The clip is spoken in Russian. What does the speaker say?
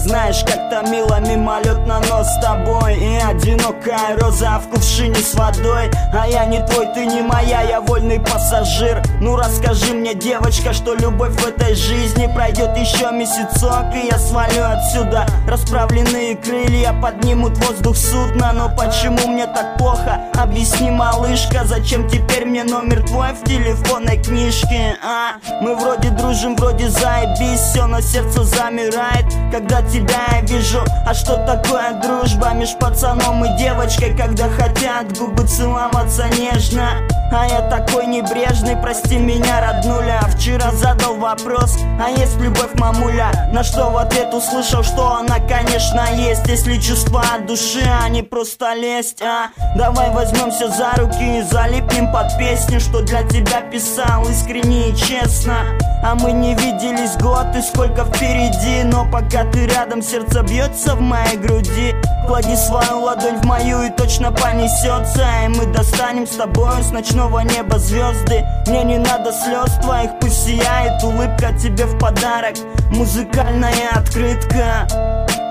знаешь, как-то мило мимолетно, но с тобой. И одинокая роза в кувшине с водой. А я не твой, ты не моя, я вольный пассажир. Ну расскажи мне, девочка, что любовь в этой жизни пройдет еще месяцок, и я свалю отсюда. Расправленные крылья поднимут воздух судна. Но почему мне так плохо? Объясни, малышка, зачем теперь мне номер твой в телефонной книжке, а? Мы вроде дружим, вроде заебись, все, но сердце замирает, когда тебя я вижу. А что такое дружба меж пацаном и девочкой, когда хотят губы целоваться нежно? А я такой небрежный, прости меня, роднуля. Вчера задал вопрос, а есть любовь, мамуля? На что в ответ услышал, что она, конечно, есть. Если чувства от души, а не просто лесть, а? Давай возьмемся за руки и залипнем под песню, что для тебя писал искренне и честно. А мы не виделись год и сколько впереди, но пока ты рядом, сердце бьется в моей груди. Клади свою ладонь в мою и точно понесется, и мы достанем с тобой с ночного неба звезды. Мне не надо слез твоих, пусть сияет улыбка тебе в подарок. Музыкальная открытка.